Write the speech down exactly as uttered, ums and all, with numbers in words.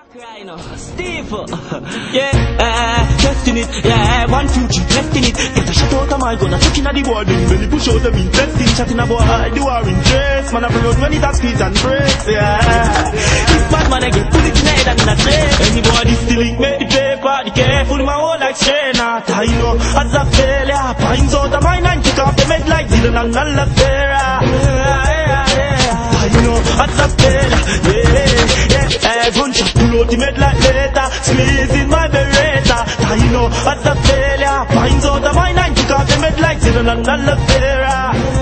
Crying on Steve, yeah, uh, testing it, yeah, one, two, three, testing it. Get a shot out of my gun, a chuck in the board, then belly push out the mean testing. Chatting about the war in dress, man, I road when it has speeds and brakes, yeah. This bad man, I get put it in the head and in a tray. Anybody stealing, make the paper, the careful, my whole like strain. I know, as a failure, finds out of mine and kick off the med like Dylan and Alavera. I know, as a failure, yeah, yeah, gunshot pull out the med like later, squeezing my beretta. I know, as a failure, finds out of mine and kick off the med like Dylan and Alavera.